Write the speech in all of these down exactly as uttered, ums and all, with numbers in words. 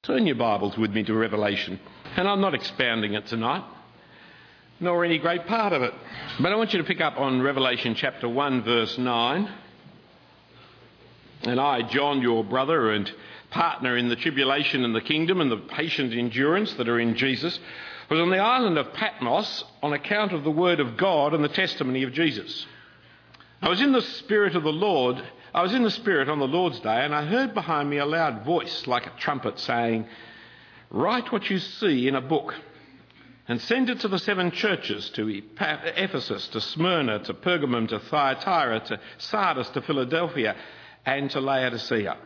Turn your Bibles with me to Revelation, and I'm not expounding it tonight, nor any great part of it, but I want you to pick up on Revelation chapter one, verse nine. And I, John, your brother and partner in the tribulation and the kingdom and the patient endurance that are in Jesus, was on the island of Patmos on account of the word of God and the testimony of Jesus. I was in the Spirit of the Lord. I was in the Spirit on the Lord's day, and I heard behind me a loud voice like a trumpet saying, "Write what you see in a book and send it to the seven churches, to Ephesus, to Smyrna, to Pergamum, to Thyatira, to Sardis, to Philadelphia, and to Laodicea."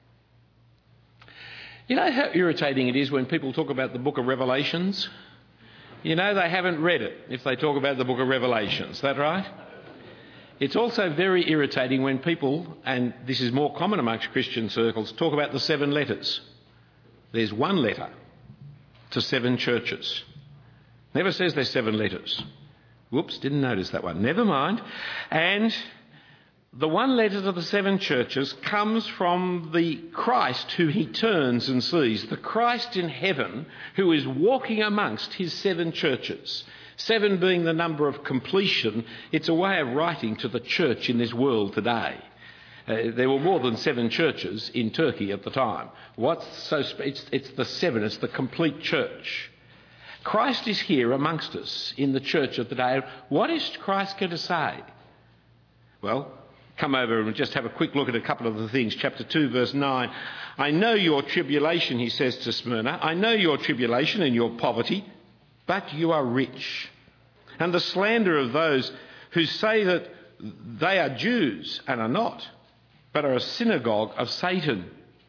You know how irritating it is when people talk about the book of Revelations? You know they haven't read it if they talk about the book of Revelations. Is that right? It's also very irritating when people, and this is more common amongst Christian circles, talk about the seven letters. There's one letter to seven churches. Never says there's seven letters. Whoops, didn't notice that one. Never mind. And the one letter to the seven churches comes from the Christ who he turns and sees, the Christ in heaven who is walking amongst his seven churches. Seven being the number of completion. It's a way of writing to the church in this world today. Uh, there were more than seven churches in Turkey at the time. What's so? Sp- it's, it's the seven. It's the complete church. Christ is here amongst us in the church of the day. What is Christ going to say? Well, come over and just have a quick look at a couple of the things. Chapter two, verse nine. "I know your tribulation," he says to Smyrna. "I know your tribulation and your poverty, but you are rich. And the slander of those who say that they are Jews and are not, but are a synagogue of Satan.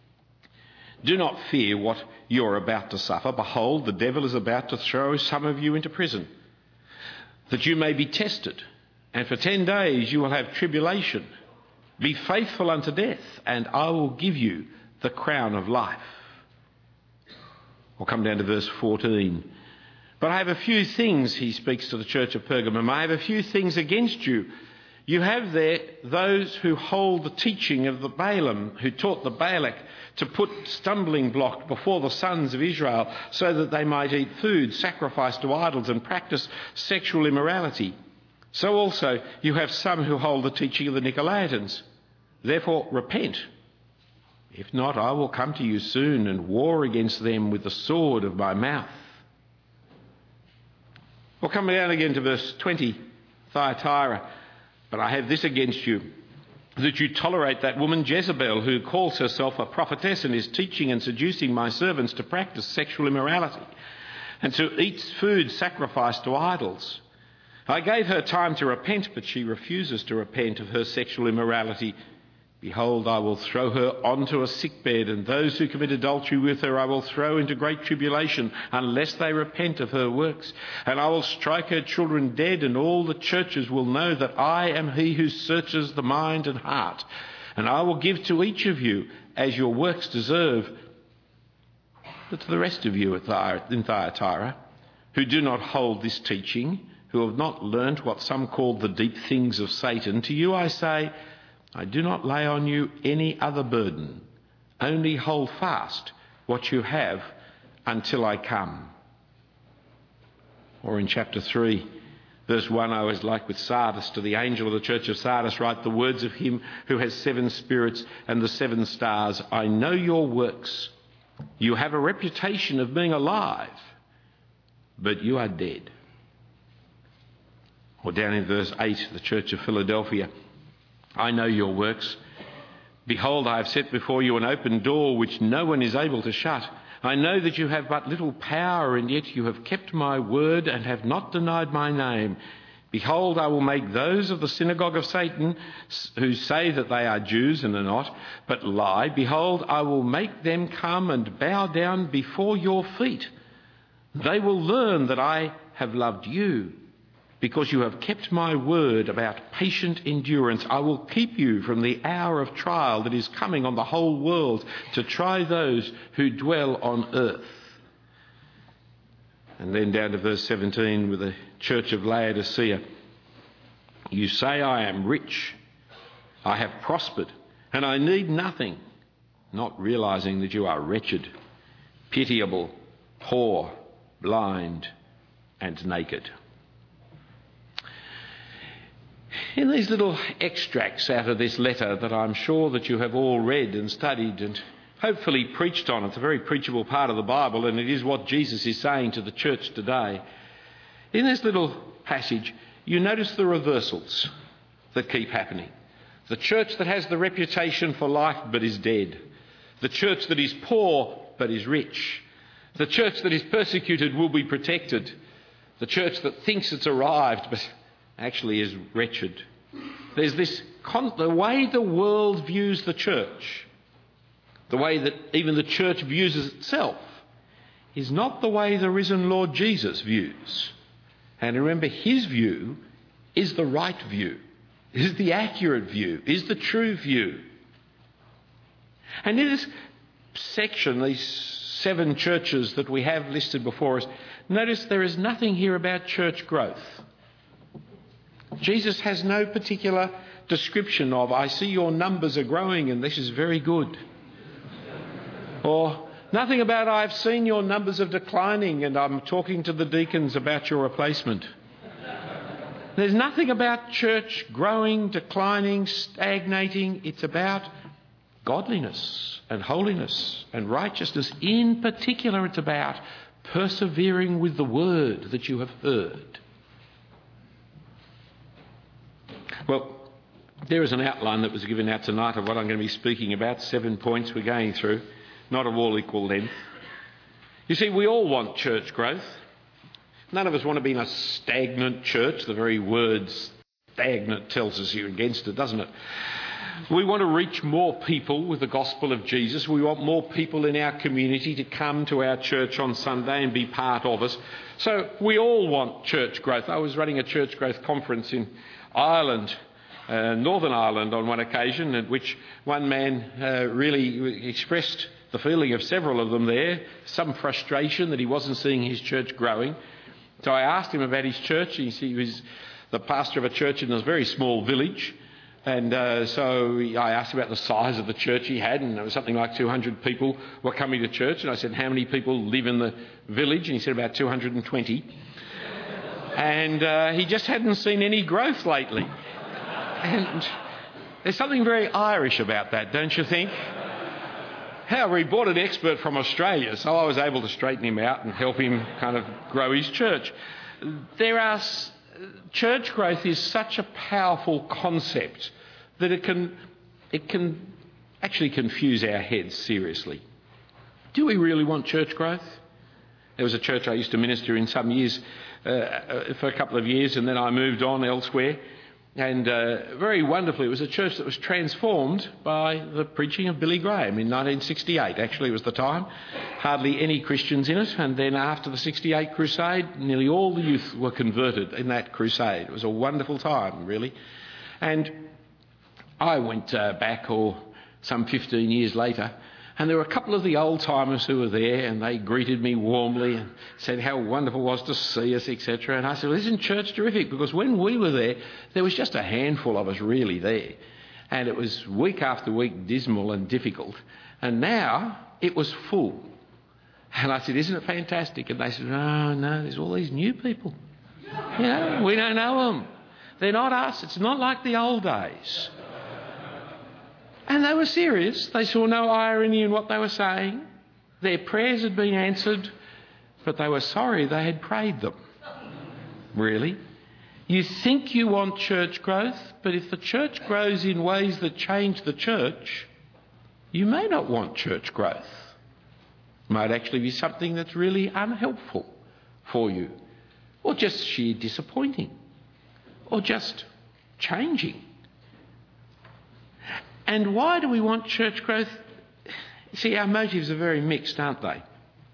Do not fear what you're about to suffer. Behold, the devil is about to throw some of you into prison, that you may be tested. And for ten days you will have tribulation. Be faithful unto death, and I will give you the crown of life." We'll come down to verse fourteen. "But I have a few things," he speaks to the church of Pergamum, "I have a few things against you. You have there those who hold the teaching of the Balaam, who taught the Balak to put stumbling block before the sons of Israel so that they might eat food sacrificed to idols and practice sexual immorality. So also you have some who hold the teaching of the Nicolaitans. Therefore repent. If not, I will come to you soon and war against them with the sword of my mouth." We'll come down again to verse twenty, Thyatira. "But I have this against you, that you tolerate that woman Jezebel, who calls herself a prophetess and is teaching and seducing my servants to practice sexual immorality and to eat food sacrificed to idols. I gave her time to repent, but she refuses to repent of her sexual immorality. Behold, I will throw her onto a sickbed, and those who commit adultery with her I will throw into great tribulation, unless they repent of her works. And I will strike her children dead, and all the churches will know that I am he who searches the mind and heart. And I will give to each of you as your works deserve. But to the rest of you in Thyatira, who do not hold this teaching, who have not learnt what some call the deep things of Satan, to you I say, I do not lay on you any other burden. Only hold fast what you have until I come." Or in chapter three, verse one, "I was like with Sardis, to the angel of the church of Sardis write the words of him who has seven spirits and the seven stars. I know your works. You have a reputation of being alive, but you are dead." Or down in verse eight, the church of Philadelphia, "I know your works. Behold, I have set before you an open door which no one is able to shut. I know that you have but little power, and yet you have kept my word and have not denied my name. Behold, I will make those of the synagogue of Satan who say that they are Jews and are not, but lie. Behold, I will make them come and bow down before your feet. They will learn that I have loved you, because you have kept my word about patient endurance. I will keep you from the hour of trial that is coming on the whole world to try those who dwell on earth." And then down to verse seventeen with the church of Laodicea. "You say I am rich, I have prospered, and I need nothing, not realising that you are wretched, pitiable, poor, blind and naked. In these little extracts out of this letter that I'm sure that you have all read and studied and hopefully preached on, it's a very preachable part of the Bible, and it is what Jesus is saying to the church today. In this little passage, you notice the reversals that keep happening. The church that has the reputation for life but is dead. The church that is poor but is rich. The church that is persecuted will be protected. The church that thinks it's arrived but actually is wretched. There's this, con- the way the world views the church, the way that even the church views itself, is not the way the risen Lord Jesus views. And remember, his view is the right view, is the accurate view, is the true view. And in this section, these seven churches that we have listed before us, notice there is nothing here about church growth. Jesus has no particular description of, I see your numbers are growing and this is very good. Or nothing about, I've seen your numbers are declining and I'm talking to the deacons about your replacement. There's nothing about church growing, declining, stagnating. It's about godliness and holiness and righteousness. In particular, it's about persevering with the word that you have heard. Well, there is an outline that was given out tonight of what I'm going to be speaking about. Seven points we're going through, not of all equal length. You see, we all want church growth. None of us want to be in a stagnant church. The very word stagnant tells us you're against it, doesn't it? We want to reach more people with the gospel of Jesus. We want more people in our community to come to our church on Sunday and be part of us. So we all want church growth. I was running a church growth conference in Ireland, uh, Northern Ireland on one occasion, at which one man uh, really expressed the feeling of several of them there, some frustration that he wasn't seeing his church growing. So I asked him about his church. He was the pastor of a church in a very small village. And uh, so I asked about the size of the church he had, and it was something like two hundred people were coming to church. And I said, how many people live in the village? And he said, about two hundred twenty. And uh, he just hadn't seen any growth lately. And there's something very Irish about that, don't you think? However, he brought an expert from Australia, so I was able to straighten him out and help him kind of grow his church. There are... Church growth is such a powerful concept that it can it can actually confuse our heads seriously. Do we really want church growth? There was a church I used to minister in some years, uh, for a couple of years, and then I moved on elsewhere. And uh, very wonderfully, it was a church that was transformed by the preaching of Billy Graham in nineteen sixty-eight. Actually, it was the time. Hardly any Christians in it. And then after the sixty-eight crusade, nearly all the youth were converted in that crusade. It was a wonderful time, really. And I went uh, back, or some fifteen years later, and there were a couple of the old-timers who were there, and they greeted me warmly and said how wonderful it was to see us, et cetera. And I said, well, isn't church terrific? Because when we were there, there was just a handful of us really there. And it was week after week dismal and difficult. And now it was full. And I said, isn't it fantastic? And they said, oh, no, there's all these new people. You know, we don't know them. They're not us. It's not like the old days. And they were serious. They saw no irony in what they were saying. Their prayers had been answered, but they were sorry they had prayed them. Really? You think you want church growth, but if the church grows in ways that change the church, you may not want church growth. It might actually be something that's really unhelpful for you, or just sheer disappointing, or just changing. And why do we want church growth? See, our motives are very mixed, aren't they?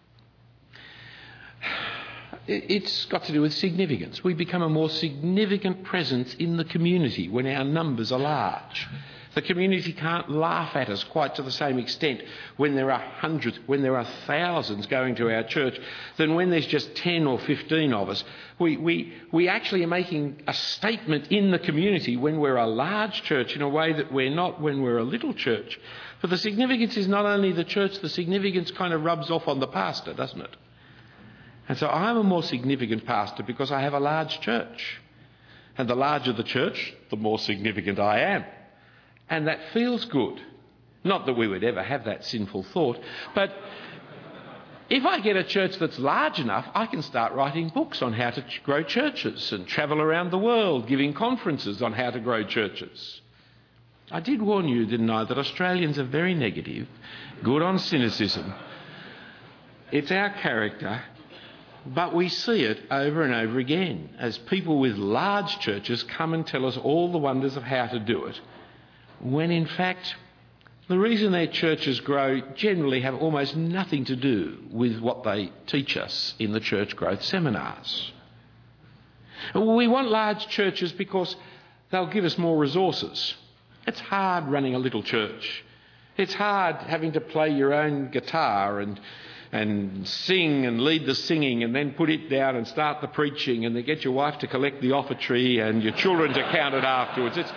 It's got to do with significance. We become a more significant presence in the community when our numbers are large. The community can't laugh at us quite to the same extent when there are hundreds, when there are thousands going to our church, than when there's just ten or fifteen of us. We, we, we actually are making a statement in the community when we're a large church in a way that we're not when we're a little church. But the significance is not only the church, the significance kind of rubs off on the pastor, doesn't it? And so I'm a more significant pastor because I have a large church. And the larger the church, the more significant I am. And that feels good. Not that we would ever have that sinful thought, but if I get a church that's large enough, I can start writing books on how to ch- grow churches and travel around the world giving conferences on how to grow churches. I did warn you, didn't I, that Australians are very negative, good on cynicism. It's our character, but we see it over and over again as people with large churches come and tell us all the wonders of how to do it, when in fact the reason their churches grow generally have almost nothing to do with what they teach us in the church growth seminars. We want large churches because they'll give us more resources. It's hard running a little church. It's hard having to play your own guitar and and sing and lead the singing and then put it down and start the preaching and then get your wife to collect the offertory and your children to count it afterwards. It's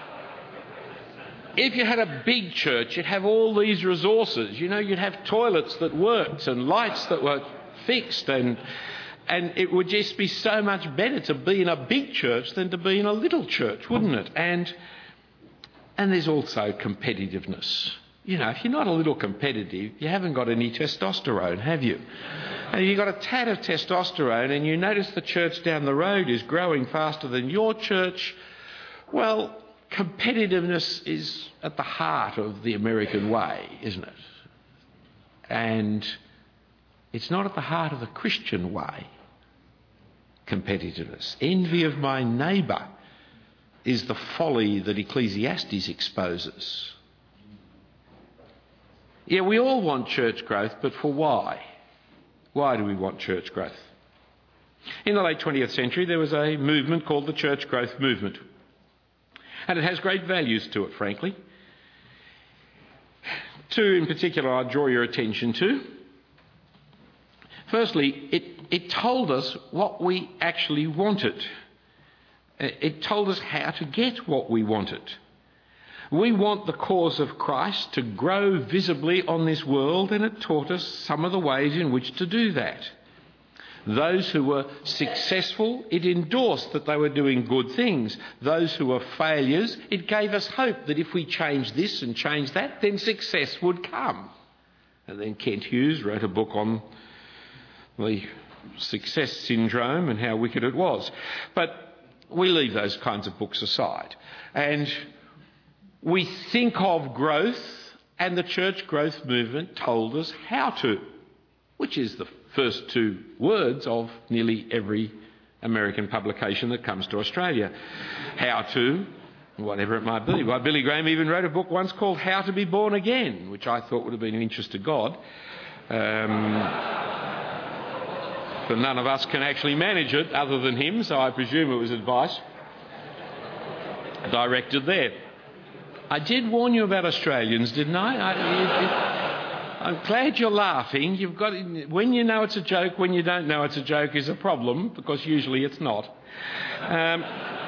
If you had a big church, you'd have all these resources. You know, you'd have toilets that worked and lights that were fixed, and and it would just be so much better to be in a big church than to be in a little church, wouldn't it? And and there's also competitiveness. You know, if you're not a little competitive, you haven't got any testosterone, have you? And you've got a tad of testosterone and you notice the church down the road is growing faster than your church, well, competitiveness is at the heart of the American way, isn't it? And it's not at the heart of the Christian way, competitiveness. Envy of my neighbour is the folly that Ecclesiastes exposes. Yeah, we all want church growth, but for why? Why do we want church growth? In the late twentieth century, there was a movement called the Church Growth Movement. And it has great values to it, frankly. Two in particular I draw your attention to. Firstly, it, it told us what we actually wanted. It told us how to get what we wanted. We want the cause of Christ to grow visibly on this world, and it taught us some of the ways in which to do that. Those who were successful, it endorsed that they were doing good things. Those who were failures, it gave us hope that if we change this and change that, then success would come. And then Kent Hughes wrote a book on the success syndrome and how wicked it was. But we leave those kinds of books aside. And we think of growth, and the church growth movement told us how to, which is the first two words of nearly every American publication that comes to Australia. How to, whatever it might be. Well, Billy Graham even wrote a book once called How to Be Born Again, which I thought would have been of interest to God. Um, but none of us can actually manage it other than him, so I presume it was advice directed there. I did warn you about Australians, didn't I? I you, you, I'm glad you're laughing. You've got when you know it's a joke, when you don't know it's a joke is a problem, because usually it's not. Um,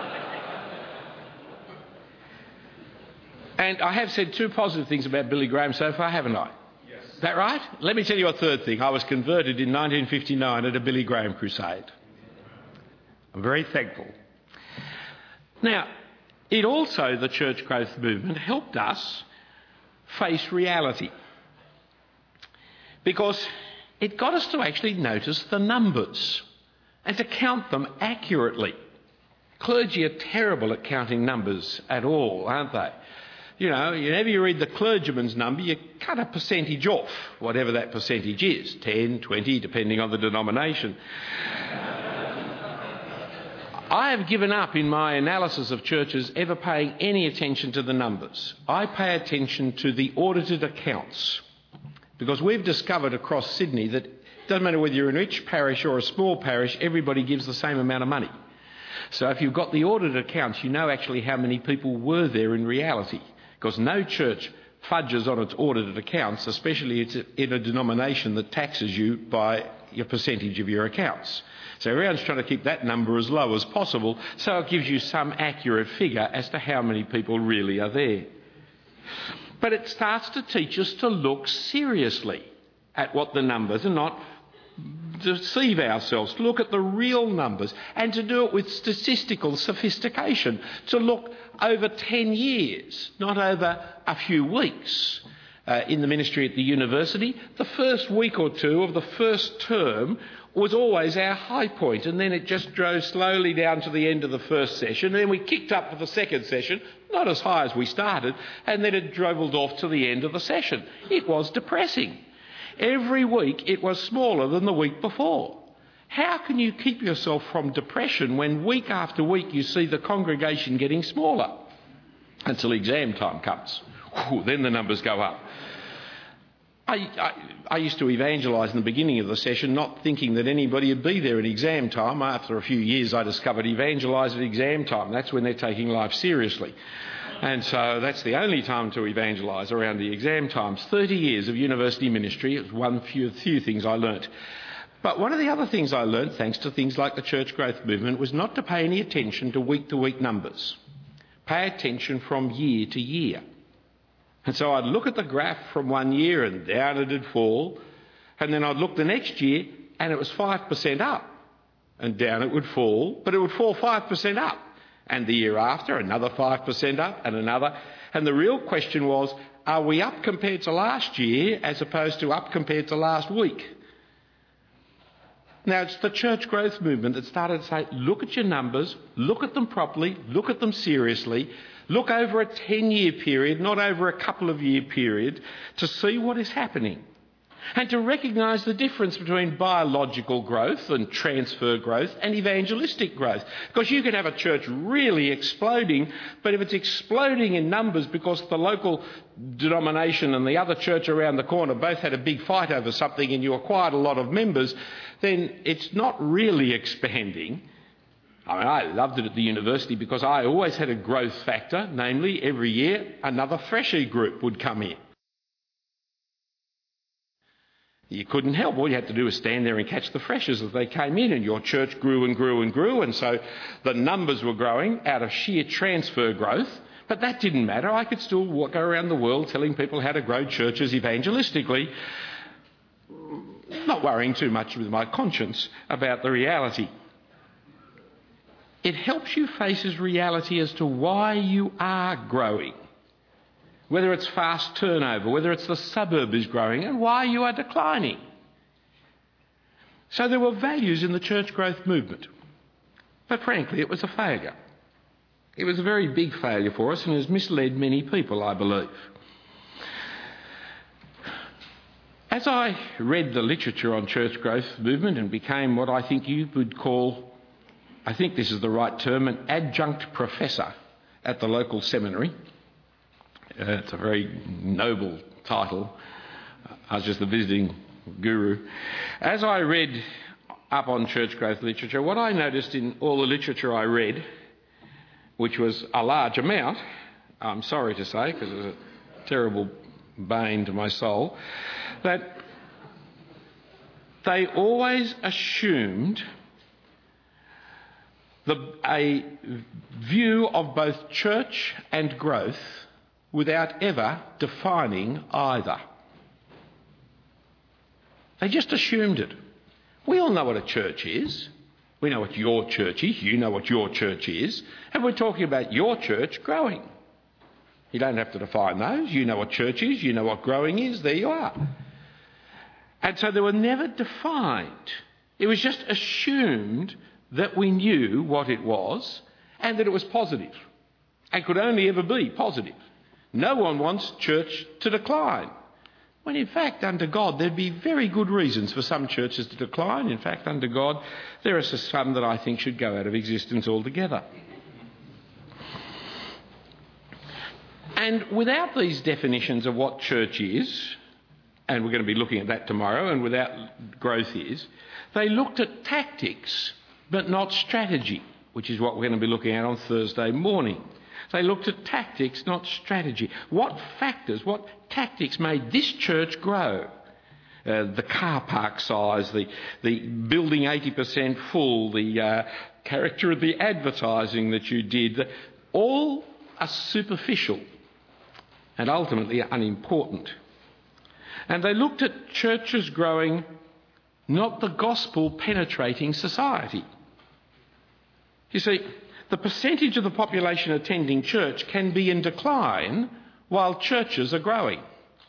and I have said two positive things about Billy Graham so far, haven't I? Yes. Is that right? Let me tell you a third thing. I was converted in nineteen fifty-nine at a Billy Graham crusade. I'm very thankful. Now, it also, the church growth movement, helped us face reality, because it got us to actually notice the numbers and to count them accurately. Clergy are terrible at counting numbers at all, aren't they? You know, whenever you read the clergyman's number, you cut a percentage off, whatever that percentage is, ten, twenty, depending on the denomination. I have given up in my analysis of churches ever paying any attention to the numbers. I pay attention to the audited accounts, because we've discovered across Sydney that it doesn't matter whether you're in a rich parish or a small parish, everybody gives the same amount of money. So if you've got the audited accounts, you know actually how many people were there in reality, because no church fudges on its audited accounts, especially it's in a denomination that taxes you by your percentage of your accounts. So everyone's trying to keep that number as low as possible, so it gives you some accurate figure as to how many people really are there. But it starts to teach us to look seriously at what the numbers are, not deceive ourselves, to look at the real numbers and to do it with statistical sophistication, to look over ten years, not over a few weeks. Uh, in the ministry at the university, the first week or two of the first term was always our high point, and then it just drove slowly down to the end of the first session. Then we kicked up for the second session, not as high as we started, and then it dribbled off to the end of the session. It was depressing. Every week it was smaller than the week before. How can you keep yourself from depression when week after week you see the congregation getting smaller? Until exam time comes. Whew, then the numbers go up. I, I, I used to evangelise in the beginning of the session, not thinking that anybody would be there at exam time. After a few years I discovered evangelise at exam time. That's when they're taking life seriously. And so that's the only time to evangelise, around the exam times. thirty years of university ministry, it was one few, few things I learnt. But one of the other things I learnt, thanks to things like the church growth movement, was not to pay any attention to week-to-week numbers. Pay attention from year to year. And so I'd look at the graph from one year and down it'd fall, and then I'd look the next year and it was five percent up, and down it would fall, but it would fall five percent up. And the year after, another five percent up and another. And the real question was, are we up compared to last year as opposed to up compared to last week? Now, it's the church growth movement that started to say, look at your numbers, look at them properly, look at them seriously, look over a ten-year period, not over a couple of year period, to see what is happening. And to recognise the difference between biological growth and transfer growth and evangelistic growth. Because you could have a church really exploding, but if it's exploding in numbers because the local denomination and the other church around the corner both had a big fight over something and you acquired a lot of members, then it's not really expanding. I mean, I loved it at the university because I always had a growth factor, namely every year another freshie group would come in. You couldn't help. All you had to do was stand there and catch the freshers as they came in, and your church grew and grew and grew, and so the numbers were growing out of sheer transfer growth. But that didn't matter. I could still walk, go around the world telling people how to grow churches evangelistically, not worrying too much with my conscience about the reality. It helps you face as reality as to why you are growing. Whether it's fast turnover, whether it's the suburb is growing, and why you are declining. So there were values in the church growth movement. But frankly, it was a failure. It was a very big failure for us and has misled many people, I believe. As I read the literature on church growth movement and became what I think you would call, I think this is the right term, an adjunct professor at the local seminary. Uh, it's a very noble title. I was just the visiting guru. As I read up on church growth literature, what I noticed in all the literature I read, which was a large amount, I'm sorry to say, because it was a terrible bane to my soul, that they always assumed the, a view of both church and growth without ever defining either. They just assumed it. We all know what a church is. We know what your church is. You know what your church is. And we're talking about your church growing. You don't have to define those. You know what church is. You know what growing is. There you are. And so they were never defined. It was just assumed that we knew what it was and that it was positive and could only ever be positive. No one wants church to decline. When in fact, under God, there'd be very good reasons for some churches to decline. In fact, under God, there are some that I think should go out of existence altogether. And without these definitions of what church is, and we're going to be looking at that tomorrow, and without growth is, they looked at tactics, but not strategy, which is what we're going to be looking at on Thursday morning. They looked at tactics, not strategy. What factors, what tactics made this church grow? Uh, the car park size, the, the building eighty percent full, the uh, character of the advertising that you did, all are superficial and ultimately unimportant. And they looked at churches growing, not the gospel penetrating society. You see, the percentage of the population attending church can be in decline while churches are growing.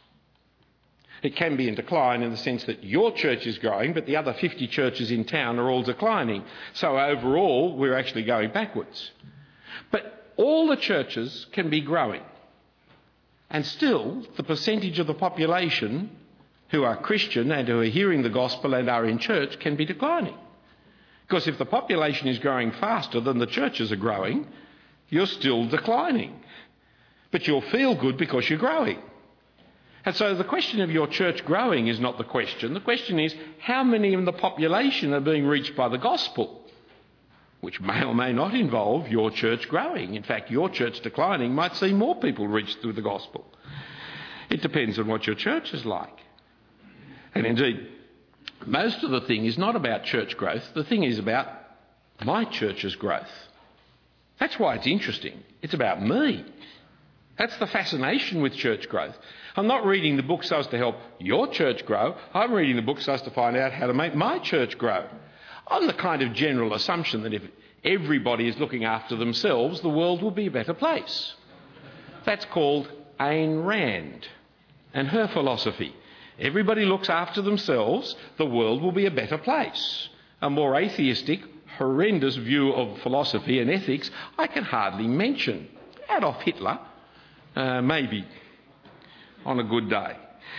It can be in decline in the sense that your church is growing, but the other fifty churches in town are all declining. So overall, we're actually going backwards. But all the churches can be growing. And still, the percentage of the population who are Christian and who are hearing the gospel and are in church can be declining. Because if the population is growing faster than the churches are growing, you're still declining. But you'll feel good because you're growing. And so the question of your church growing is not the question. The question is, how many in the population are being reached by the gospel? Which may or may not involve your church growing. In fact, your church declining might see more people reached through the gospel. It depends on what your church is like. And indeed, most of the thing is not about church growth. The thing is about my church's growth. That's why it's interesting. It's about me. That's the fascination with church growth. I'm not reading the book so as to help your church grow. I'm reading the book so as to find out how to make my church grow. On the kind of general assumption that if everybody is looking after themselves, the world will be a better place. That's called Ayn Rand and her philosophy. Everybody looks after themselves, the world will be a better place. A more atheistic, horrendous view of philosophy and ethics I can hardly mention. Adolf Hitler, uh, maybe, on a good day.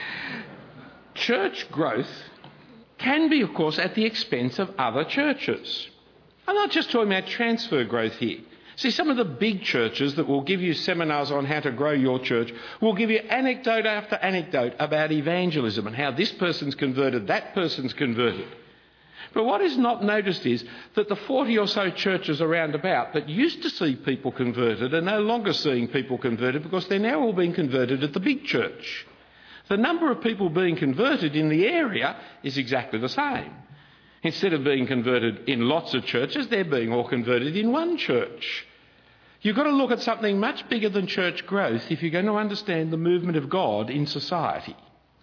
Church growth can be, of course, at the expense of other churches. I'm not just talking about transfer growth here. See, some of the big churches that will give you seminars on how to grow your church will give you anecdote after anecdote about evangelism and how this person's converted, that person's converted. But what is not noticed is that the forty or so churches around about that used to see people converted are no longer seeing people converted because they're now all being converted at the big church. The number of people being converted in the area is exactly the same. Instead of being converted in lots of churches, they're being all converted in one church. You've got to look at something much bigger than church growth if you're going to understand the movement of God in society.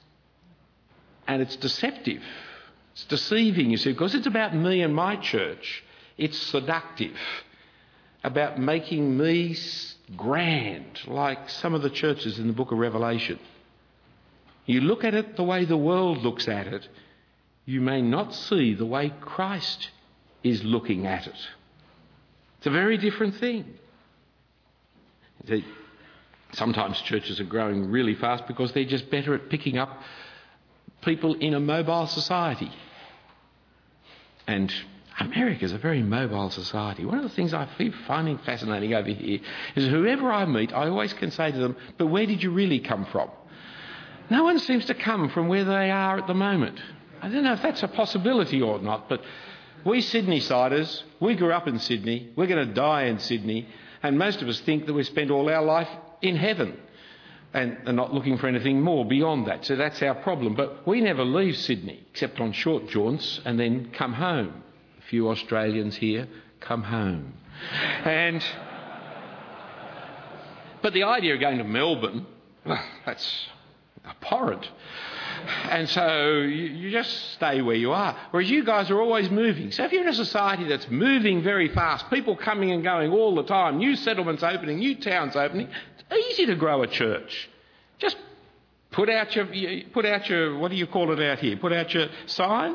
And it's deceptive. It's deceiving, you see, because it's about me and my church. It's seductive. About making me grand, like some of the churches in the book of Revelation. You look at it the way the world looks at it, you may not see the way Christ is looking at it. It's a very different thing. Sometimes churches are growing really fast because they're just better at picking up people in a mobile society. And America's a very mobile society. One of the things I keep finding fascinating over here is whoever I meet, I always can say to them, but where did you really come from? No one seems to come from where they are at the moment. I don't know if that's a possibility or not, but we Sydney-siders, we grew up in Sydney, we're going to die in Sydney, and most of us think that we spend all our life in heaven and are not looking for anything more beyond that. So that's our problem. But we never leave Sydney, except on short jaunts, and then come home. A few Australians here come home. And but the idea of going to Melbourne, well, that's abhorrent. And so you, you just stay where you are. Whereas you guys are always moving. So if you're in a society that's moving very fast, people coming and going all the time, new settlements opening, new towns opening, it's easy to grow a church. Just put out your, put out your, what do you call it out here? Put out your sign?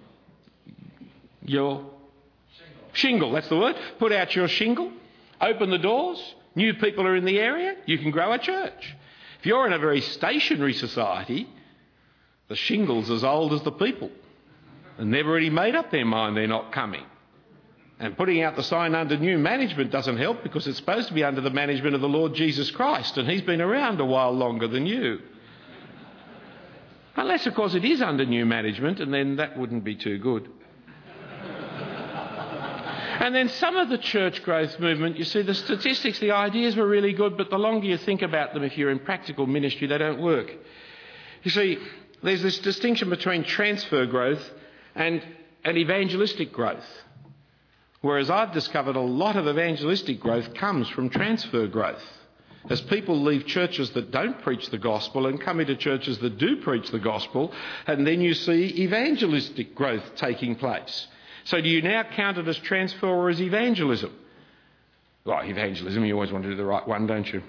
Your shingle. Shingle, that's the word. Put out your shingle. Open the doors. New people are in the area. You can grow a church. If you're in a very stationary society, the shingle's as old as the people and they've already made up their mind they're not coming. And putting out the sign under new management doesn't help because it's supposed to be under the management of the Lord Jesus Christ and he's been around a while longer than you. Unless, of course, it is under new management and then that wouldn't be too good. And then some of the church growth movement, you see, the statistics, the ideas were really good, but the longer you think about them, if you're in practical ministry, they don't work. You see, there's this distinction between transfer growth and, and evangelistic growth. Whereas I've discovered a lot of evangelistic growth comes from transfer growth. As people leave churches that don't preach the gospel and come into churches that do preach the gospel, and then you see evangelistic growth taking place. So do you now count it as transfer or as evangelism? Well, evangelism, you always want to do the right one, don't you?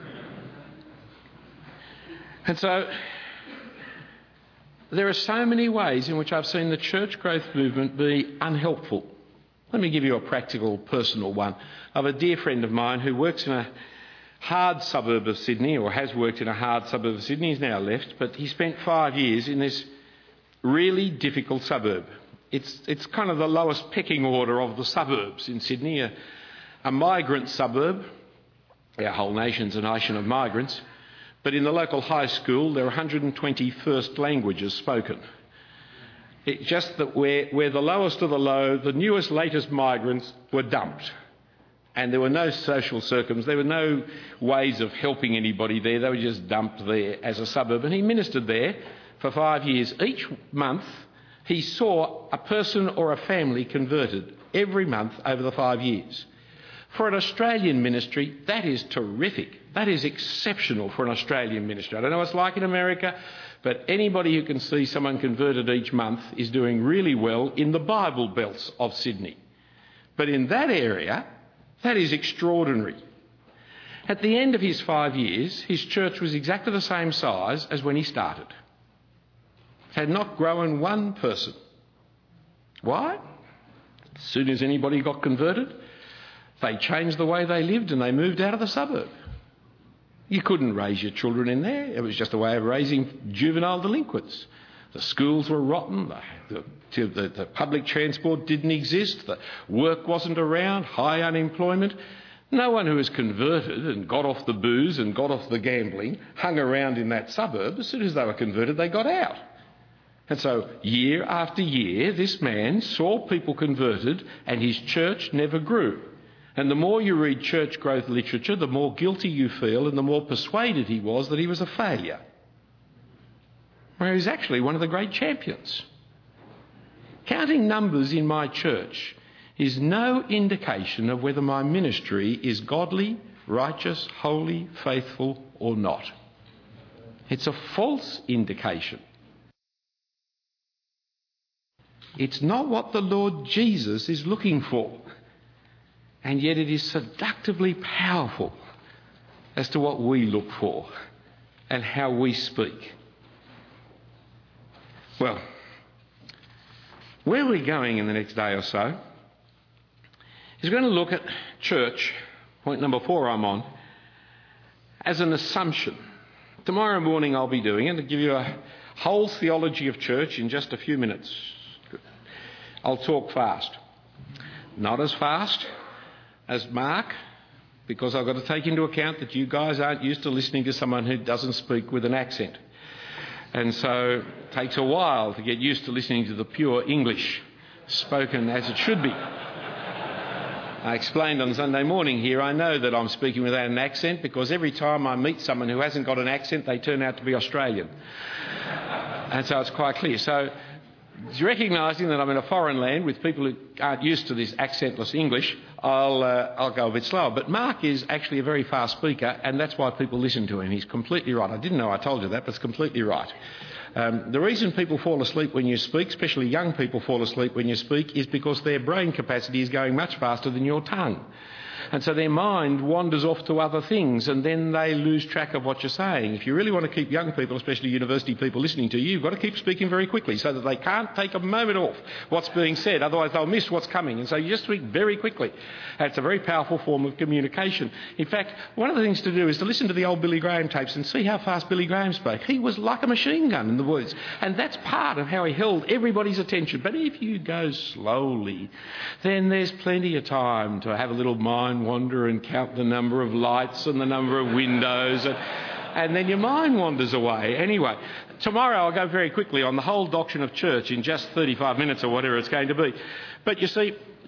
And so there are so many ways in which I've seen the church growth movement be unhelpful. Let me give you a practical, personal one. I have a dear friend of mine who works in a hard suburb of Sydney, or has worked in a hard suburb of Sydney. He's now left, but he spent five years in this really difficult suburb. It's, it's kind of the lowest pecking order of the suburbs in Sydney, a, a migrant suburb. Our whole nation's a nation of migrants. But in the local high school, there are one hundred twenty first languages spoken. It's just that we're, we're the lowest of the low, the newest, latest migrants were dumped. And there were no social circums, there were no ways of helping anybody there. They were just dumped there as a suburb. And he ministered there for five years. Each month, he saw a person or a family converted every month over the five years. For an Australian ministry, that is terrific. That is exceptional for an Australian ministry. I don't know what it's like in America, but anybody who can see someone converted each month is doing really well in the Bible belts of Sydney. But in that area, that is extraordinary. At the end of his five years, his church was exactly the same size as when he started. Had not grown one person. Why? As soon as anybody got converted, they changed the way they lived and they moved out of the suburb. You couldn't raise your children in there. It was just a way of raising juvenile delinquents. The schools were rotten. The, the, the, the public transport didn't exist. The work wasn't around. High unemployment. No one who was converted and got off the booze and got off the gambling hung around in that suburb. As soon as they were converted, they got out. And so year after year, this man saw people converted and his church never grew. And the more you read church growth literature, the more guilty you feel and the more persuaded he was that he was a failure. Where he's actually one of the great champions. Counting numbers in my church is no indication of whether my ministry is godly, righteous, holy, faithful or not. It's a false indication. It's not what the Lord Jesus is looking for. And yet it is seductively powerful as to what we look for and how we speak. Well, where we're going in the next day or so is we're going to look at church, point number four I'm on, as an assumption. Tomorrow morning I'll be doing it. I'll give you a whole theology of church in just a few minutes. I'll talk fast. Not as fast as Mark, because I've got to take into account that you guys aren't used to listening to someone who doesn't speak with an accent. And so it takes a while to get used to listening to the pure English spoken as it should be. I explained on Sunday morning here, I know that I'm speaking without an accent because every time I meet someone who hasn't got an accent, they turn out to be Australian. And so it's quite clear. So recognising that I'm in a foreign land with people who aren't used to this accentless English, I'll, uh, I'll go a bit slower. But Mark is actually a very fast speaker, and that's why people listen to him. He's completely right. I didn't know I told you that, but it's completely right. Um, the reason people fall asleep when you speak, especially young people fall asleep when you speak, is because their brain capacity is going much faster than your tongue. And so their mind wanders off to other things and then they lose track of what you're saying. If you really want to keep young people, especially university people, listening to you, you've got to keep speaking very quickly so that they can't take a moment off what's being said. Otherwise they'll miss what's coming. And so you just speak very quickly. And it's a very powerful form of communication. In fact, one of the things to do is to listen to the old Billy Graham tapes and see how fast Billy Graham spoke. He was like a machine gun in the words. And that's part of how he held everybody's attention. But if you go slowly, then there's plenty of time to have a little mind wander and count the number of lights and the number of windows, and, and then your mind wanders away. Anyway, tomorrow I'll go very quickly on the whole doctrine of church in just thirty-five minutes or whatever it's going to be. But you see,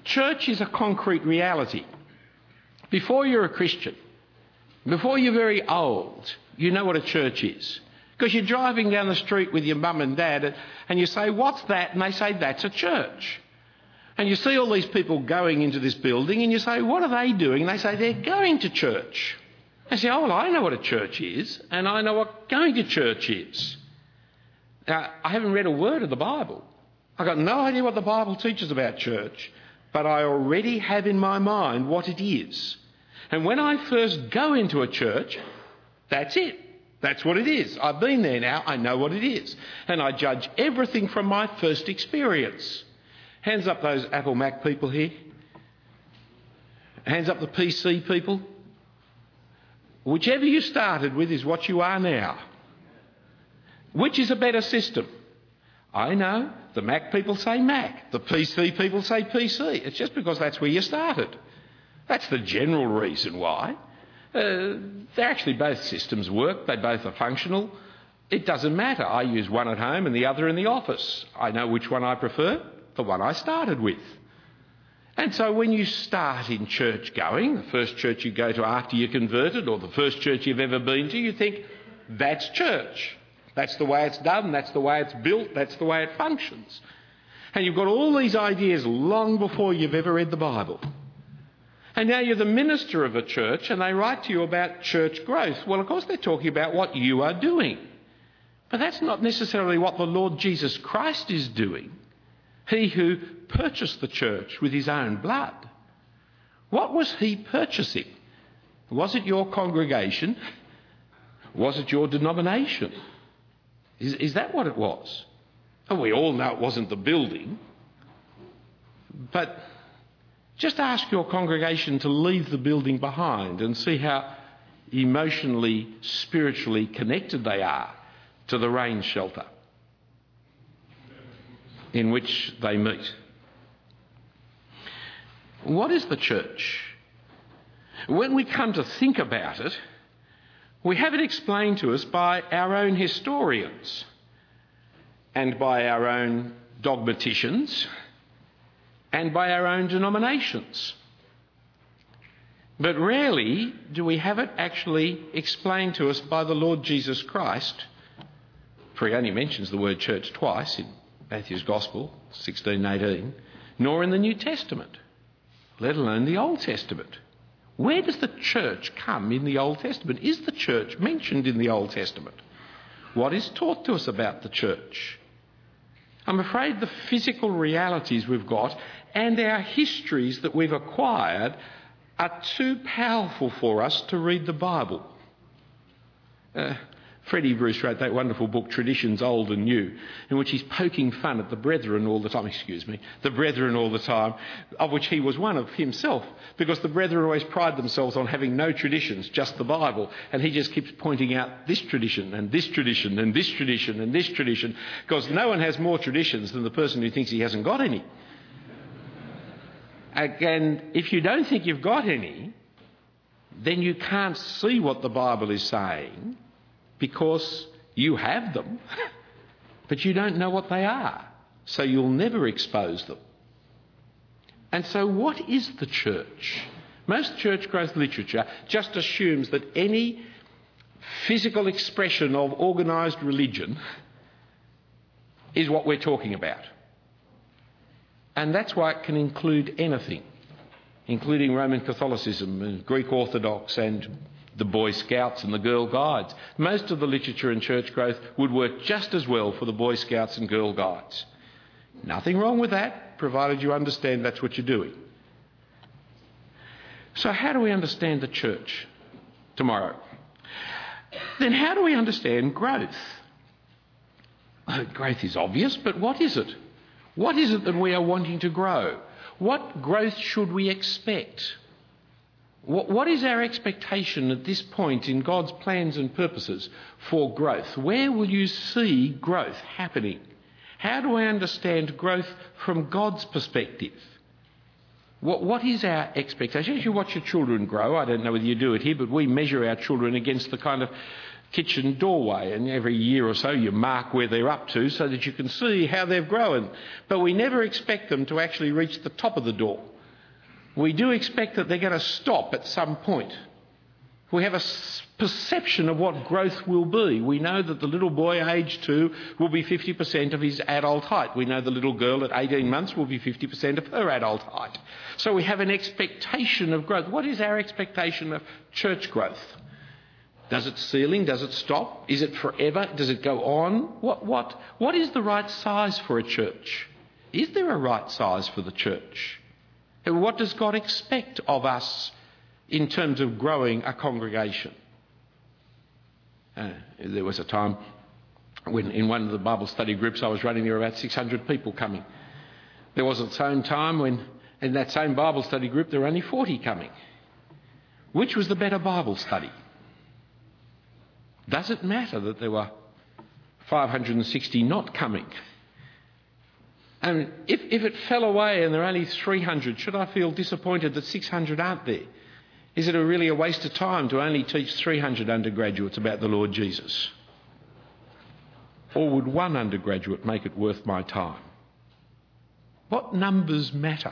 Church is a concrete reality. Before you're a Christian, before you're very old, you know what a church is. Because you're driving down the street with your mum and dad and you say, what's that? And they say, that's a church. And you see all these people going into this building and you say, what are they doing? And they say, they're going to church. They say, oh, well, I know what a church is and I know what going to church is. Now, I haven't read a word of the Bible. I've got no idea what the Bible teaches about church, but I already have in my mind what it is. And when I first go into a church, that's it. That's what it is. I've been there now. I know what it is. And I judge everything from my first experience. Hands up those Apple Mac people here. Hands up the P C people. Whichever you started with is what you are now. Which is a better system? I know the Mac people say Mac. The P C people say P C. It's just because that's where you started. That's the general reason why. Uh, they're actually both systems work. They both are functional. It doesn't matter. I use one at home and the other in the office. I know which one I prefer, the one I started with. And so when you start in church going, the first church you go to after you're converted or the first church you've ever been to, you think, that's church. That's the way it's done. That's the way it's built. That's the way it functions. And you've got all these ideas long before you've ever read the Bible. And now you're the minister of a church and they write to you about church growth. Well, of course, they're talking about what you are doing. But that's not necessarily what the Lord Jesus Christ is doing. He who purchased the church with his own blood. What was he purchasing? Was it your congregation? Was it your denomination? Is, is that what it was? And we all know it wasn't the building. But just ask your congregation to leave the building behind and see how emotionally, spiritually connected they are to the rain shelter in which they meet. What is the church? When we come to think about it, we have it explained to us by our own historians and by our own dogmaticians and by our own denominations. But rarely do we have it actually explained to us by the Lord Jesus Christ, for he only mentions the word church twice in Matthew's Gospel, sixteen eighteen, nor in the New Testament, let alone the Old Testament. Where does the church come in the Old Testament? Is the church mentioned in the Old Testament? What is taught to us about the church? I'm afraid the physical realities we've got and our histories that we've acquired are too powerful for us to read the Bible. Uh, Freddie Bruce wrote that wonderful book, Traditions Old and New, in which he's poking fun at the brethren all the time, excuse me, the brethren all the time, of which he was one of himself, because the brethren always pride themselves on having no traditions, just the Bible, and he just keeps pointing out this tradition and this tradition and this tradition and this tradition, because no one has more traditions than the person who thinks he hasn't got any. And if you don't think you've got any, then you can't see what the Bible is saying, because you have them, but you don't know what they are, so you'll never expose them. And so what is the church? Most church growth literature just assumes that any physical expression of organised religion is what we're talking about. And that's why it can include anything, including Roman Catholicism and Greek Orthodox and the Boy Scouts and the Girl Guides. Most of the literature in church growth would work just as well for the Boy Scouts and Girl Guides. Nothing wrong with that, provided you understand that's what you're doing. So how do we understand the church tomorrow? Then how do we understand growth? Uh, growth is obvious, but what is it? What is it that we are wanting to grow? What growth should we expect? What is our expectation at this point in God's plans and purposes for growth? Where will you see growth happening? How do I understand growth from God's perspective? What, what is our expectation? As you watch your children grow, I don't know whether you do it here, but we measure our children against the kind of kitchen doorway, and every year or so you mark where they're up to so that you can see how they've grown. But we never expect them to actually reach the top of the door. we do expect that they're going to stop at some point. We have a perception of what growth will be. We know that the little boy aged two will be fifty percent of his adult height. We know the little girl at eighteen months will be fifty percent of her adult height. So we have an expectation of growth. What is our expectation of church growth? Does it ceiling? Does it stop? Is it forever? Does it go on? What, what, what is the right size for a church? Is there a right size for the church? And what does God expect of us in terms of growing a congregation? Uh, there was a time when in one of the Bible study groups I was running, there were about six hundred people coming. There was the same time when in that same Bible study group there were only forty coming. Which was the better Bible study? Does it matter that there were five hundred sixty not coming? And if, if it fell away and there are only three hundred, should I feel disappointed that six hundred aren't there? Is it a really a waste of time to only teach three hundred undergraduates about the Lord Jesus? Or would one undergraduate make it worth my time? What numbers matter?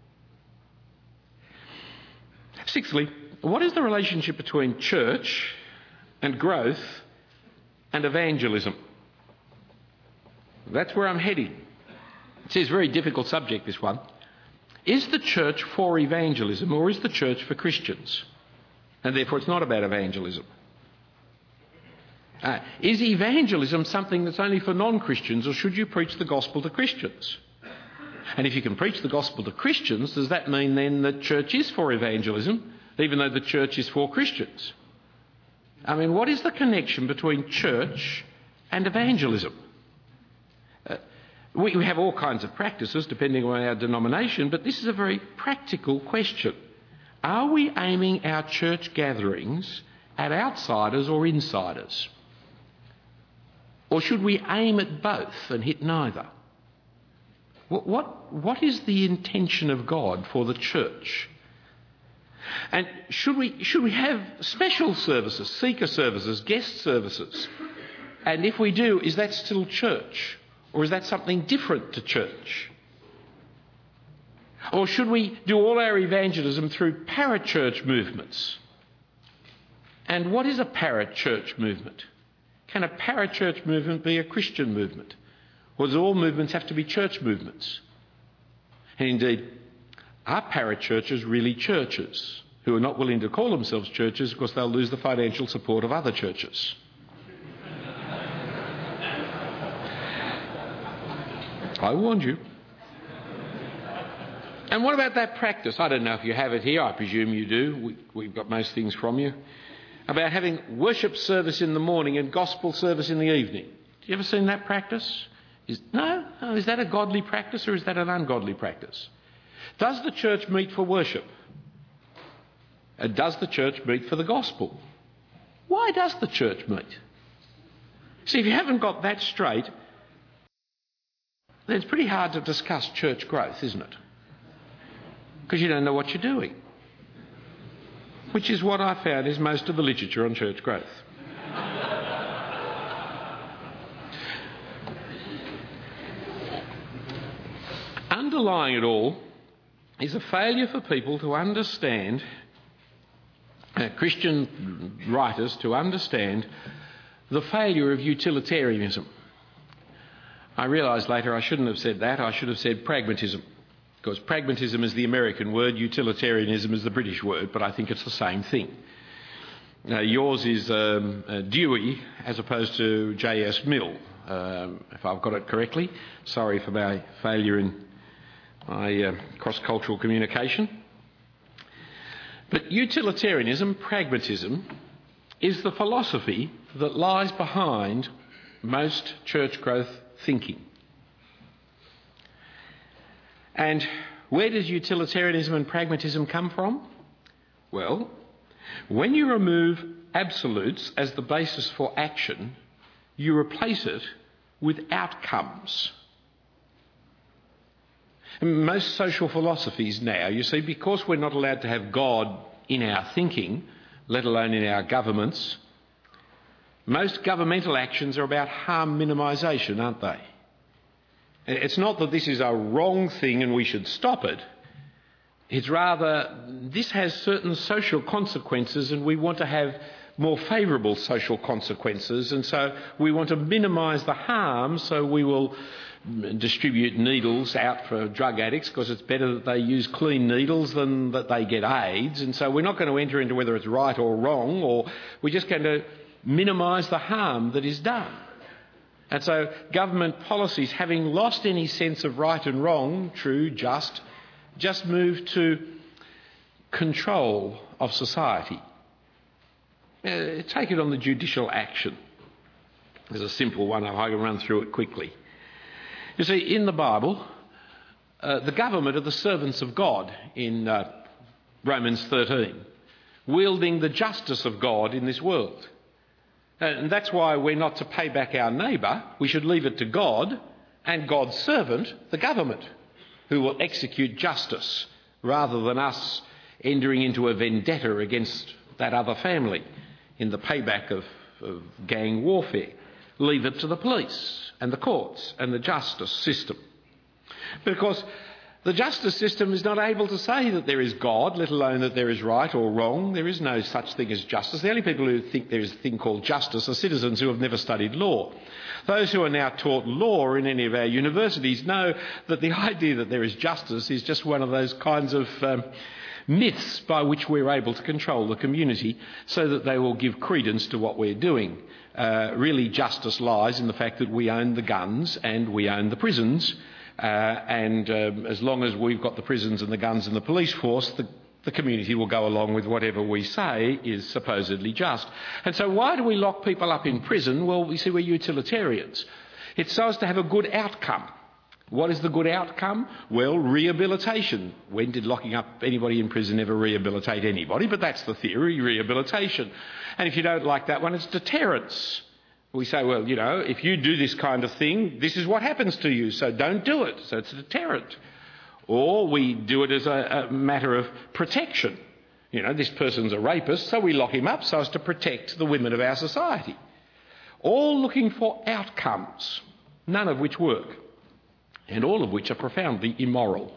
Sixthly, what is the relationship between church and growth and evangelism? That's where I'm heading. It's a very difficult subject, this one. Is the church for evangelism or is the church for Christians? And therefore it's not about evangelism. Uh, is evangelism something that's only for non-Christians, or should you preach the gospel to Christians? And if you can preach the gospel to Christians, does that mean then that church is for evangelism, even though the church is for Christians? I mean, what is the connection between church and evangelism? Uh, we, we have all kinds of practices depending on our denomination, but this is a very practical question. Are we aiming our church gatherings at outsiders or insiders? Or should we aim at both and hit neither? What, what, what is the intention of God for the church? And should we, should we have special services, seeker services, guest services? And if we do, is that still church? Or is that something different to church? Or should we do all our evangelism through parachurch movements? And what is a parachurch movement? Can a parachurch movement be a Christian movement? Or do all movements have to be church movements? And indeed, are parachurches really churches who are not willing to call themselves churches because they'll lose the financial support of other churches? I warned you. And what about that practice? I don't know if you have it here. I presume you do. We, we've got most things from you. About having worship service in the morning and gospel service in the evening. Have you ever seen that practice? Is, no? Oh, is that a godly practice or is that an ungodly practice? Does the church meet for worship? Uh, does the church meet for the gospel? Why does the church meet? See, if you haven't got that straight, then it's pretty hard to discuss church growth, isn't it? Because you don't know what you're doing. Which is what I found is most of the literature on church growth. Underlying it all is a failure for people to understand, uh, Christian writers to understand, the failure of utilitarianism. I realised later I shouldn't have said that. I should have said pragmatism. Because pragmatism is the American word, utilitarianism is the British word, but I think it's the same thing. Now, yours is um, uh, Dewey as opposed to J S Mill, um, if I've got it correctly. Sorry for my failure in my uh, cross-cultural communication. But utilitarianism, pragmatism, is the philosophy that lies behind most church growth thinking. And where does utilitarianism and pragmatism come from? Well, when you remove absolutes as the basis for action, you replace it with outcomes. And most social philosophies now, you see, because we're not allowed to have God in our thinking, let alone in our governments, most governmental actions are about harm minimisation, aren't they? It's not that this is a wrong thing and we should stop it. It's rather, this has certain social consequences and we want to have more favourable social consequences, and so we want to minimise the harm, so we will distribute needles out for drug addicts because it's better that they use clean needles than that they get AIDS, and so we're not going to enter into whether it's right or wrong, or we're just going to minimise the harm that is done. And so government policies, having lost any sense of right and wrong, true, just, just move to control of society. Uh, take it on the judicial action. There's a simple one, I can run through it quickly. You see, in the Bible, uh, the government are the servants of God in uh, Romans thirteen, wielding the justice of God in this world. And that's why we're not to pay back our neighbour. We should leave it to God and God's servant, the government, who will execute justice rather than us entering into a vendetta against that other family in the payback of, of gang warfare. Leave it to the police and the courts and the justice system. Because the justice system is not able to say that there is God, let alone that there is right or wrong. There is no such thing as justice. The only people who think there is a thing called justice are citizens who have never studied law. Those who are now taught law in any of our universities know that the idea that there is justice is just one of those kinds of um, myths by which we're able to control the community so that they will give credence to what we're doing. Uh, really, justice lies in the fact that we own the guns and we own the prisons, uh, and um, as long as we've got the prisons and the guns and the police force, the, the community will go along with whatever we say is supposedly just. And so why do we lock people up in prison? Well, we see we're utilitarians. It's so as to have a good outcome. What is the good outcome? Well, rehabilitation. When did locking up anybody in prison ever rehabilitate anybody? But that's the theory, rehabilitation. And if you don't like that one, it's deterrence. We say, well, you know, if you do this kind of thing, this is what happens to you, so don't do it. So it's a deterrent. Or we do it as a, a matter of protection. You know, this person's a rapist, so we lock him up so as to protect the women of our society. All looking for outcomes, none of which work, and all of which are profoundly immoral.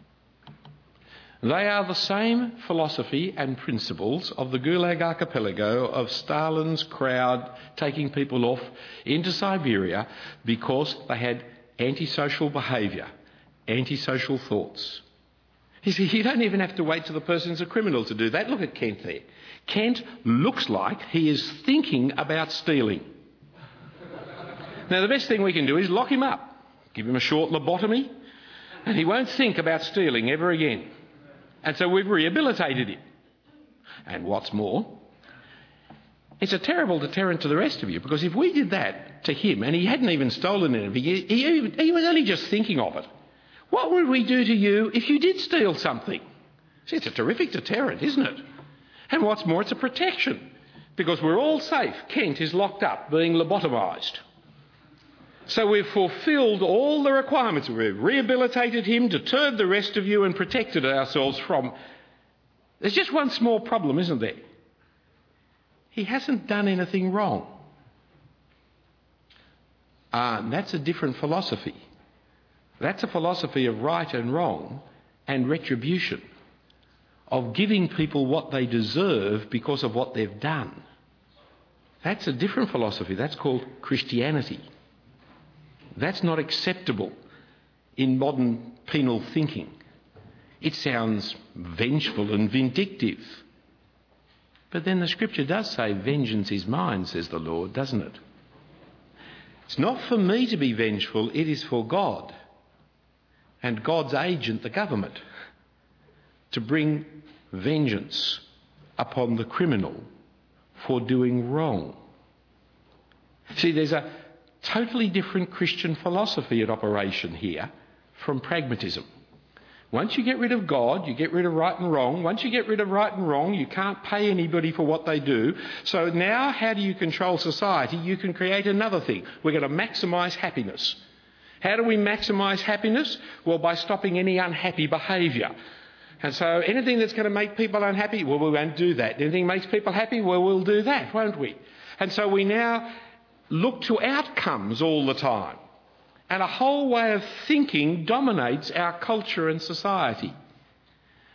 They are the same philosophy and principles of the Gulag Archipelago, of Stalin's crowd taking people off into Siberia because they had antisocial behaviour, antisocial thoughts. You see, you don't even have to wait till the person's a criminal to do that. Look at Kent there. Kent looks like he is thinking about stealing. Now, the best thing we can do is lock him up. Give him a short lobotomy, and he won't think about stealing ever again. And so we've rehabilitated him. And what's more, it's a terrible deterrent to the rest of you, because if we did that to him, and he hadn't even stolen anything, he, he, he was only just thinking of it, what would we do to you if you did steal something? See, it's a terrific deterrent, isn't it? And what's more, it's a protection, because we're all safe. Kent is locked up, being lobotomised. So we've fulfilled all the requirements. We've rehabilitated him, deterred the rest of you and protected ourselves from... There's just one small problem, isn't there? He hasn't done anything wrong. Ah, and that's a different philosophy. That's a philosophy of right and wrong and retribution, of giving people what they deserve because of what they've done. That's a different philosophy. That's called Christianity. That's not acceptable in modern penal thinking. It sounds vengeful and vindictive. But then the scripture does say, vengeance is mine, says the Lord, doesn't it? It's not for me to be vengeful, it is for God and God's agent, the government, to bring vengeance upon the criminal for doing wrong. See, there's a totally different Christian philosophy at operation here from pragmatism. Once you get rid of God, you get rid of right and wrong. Once you get rid of right and wrong, you can't pay anybody for what they do. So now how do you control society? You can create another thing. We're going to maximise happiness. How do we maximise happiness? Well, by stopping any unhappy behaviour. And so anything that's going to make people unhappy, well, we won't do that. Anything that makes people happy, well, we'll do that, won't we? And so we now look to outcomes all the time. And a whole way of thinking dominates our culture and society.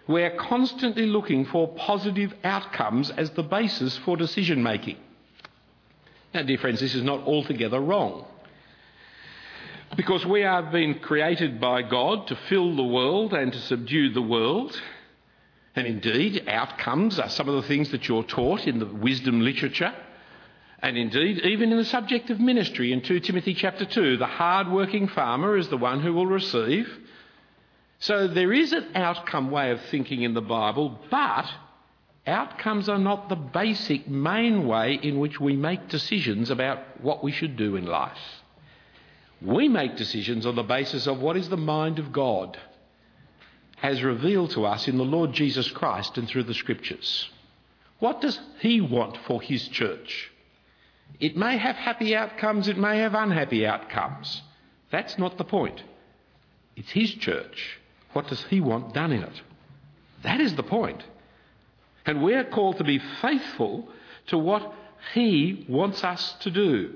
We're constantly looking for positive outcomes as the basis for decision making. Now, dear friends, this is not altogether wrong, because we have been created by God to fill the world and to subdue the world. And indeed, outcomes are some of the things that you're taught in the wisdom literature. And indeed, even in the subject of ministry in Second Timothy chapter two, the hard-working farmer is the one who will receive. So there is an outcome way of thinking in the Bible, but outcomes are not the basic main way in which we make decisions about what we should do in life. We make decisions on the basis of what is the mind of God as revealed to us in the Lord Jesus Christ and through the Scriptures. What does He want for His church? It may have happy outcomes, it may have unhappy outcomes. That's not the point. It's His church. What does He want done in it? That is the point. And we're called to be faithful to what He wants us to do.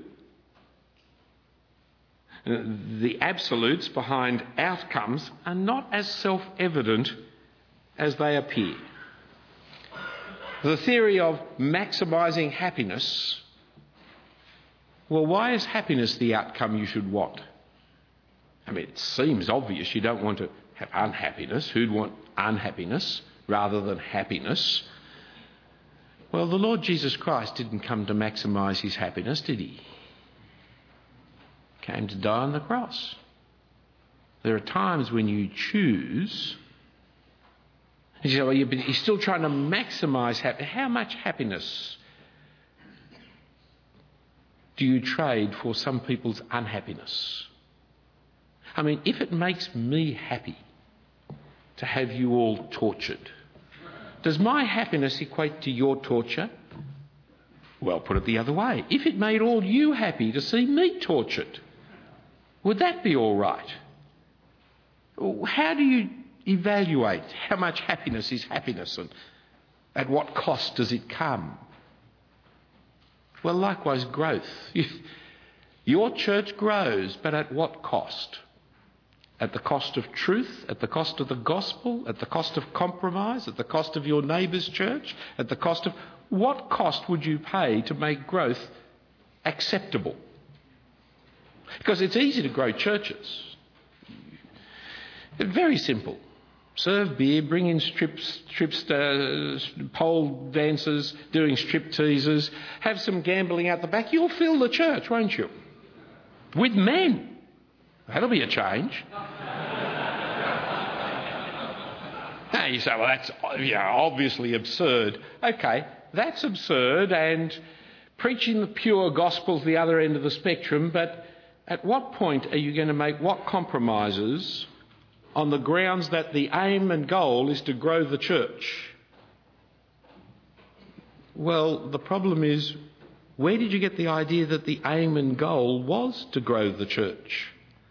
The absolutes behind outcomes are not as self-evident as they appear. The theory of maximising happiness, well, why is happiness the outcome you should want? I mean, it seems obvious you don't want to have unhappiness. Who'd want unhappiness rather than happiness? Well, the Lord Jesus Christ didn't come to maximise His happiness, did He? He came to die on the cross. There are times when you choose. You say, well, you're still trying to maximise happiness. How much happiness do you trade for some people's unhappiness? I mean, if it makes me happy to have you all tortured, does my happiness equate to your torture? Well, put it the other way. If it made all you happy to see me tortured, would that be all right? How do you evaluate how much happiness is happiness and at what cost does it come? Well, likewise, growth. Your church grows, but at what cost? At the cost of truth, at the cost of the gospel, at the cost of compromise, at the cost of your neighbour's church, at the cost of... What cost would you pay to make growth acceptable? Because it's easy to grow churches. It's very simple. Serve beer, bring in strip, strip uh, pole dancers, doing strip teasers, have some gambling out the back. You'll fill the church, won't you? With men. That'll be a change. Now you say, well, that's you know, obviously absurd. Okay, that's absurd, and preaching the pure gospel's the other end of the spectrum, but at what point are you going to make what compromises on the grounds that the aim and goal is to grow the church? Well, the problem is, where did you get the idea that the aim and goal was to grow the church?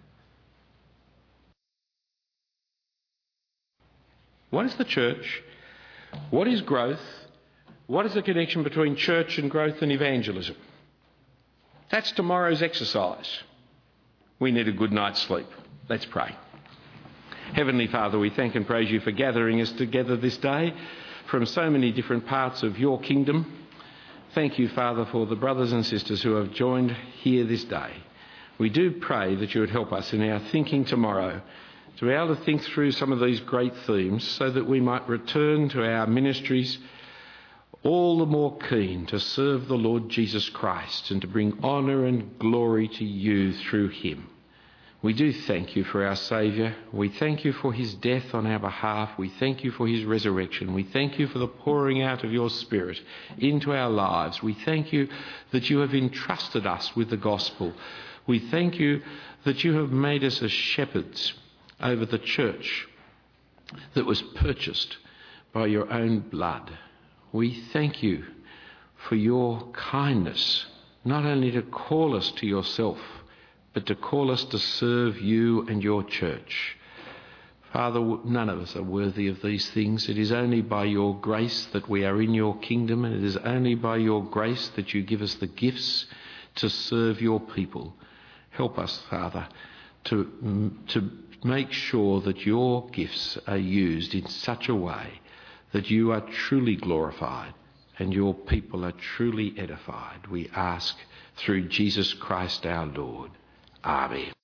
What is the church? What is growth? What is the connection between church and growth and evangelism? That's tomorrow's exercise. We need a good night's sleep. Let's pray. Heavenly Father, we thank and praise you for gathering us together this day from so many different parts of your kingdom. Thank you, Father, for the brothers and sisters who have joined here this day. We do pray that you would help us in our thinking tomorrow to be able to think through some of these great themes so that we might return to our ministries all the more keen to serve the Lord Jesus Christ and to bring honour and glory to you through him. We do thank you for our Saviour. We thank you for his death on our behalf. We thank you for his resurrection. We thank you for the pouring out of your Spirit into our lives. We thank you that you have entrusted us with the gospel. We thank you that you have made us as shepherds over the church that was purchased by your own blood. We thank you for your kindness, not only to call us to yourself, but to call us to serve you and your church. Father, none of us are worthy of these things. It is only by your grace that we are in your kingdom, and it is only by your grace that you give us the gifts to serve your people. Help us, Father, to, to, make sure that your gifts are used in such a way that you are truly glorified and your people are truly edified. We ask through Jesus Christ our Lord. Amen.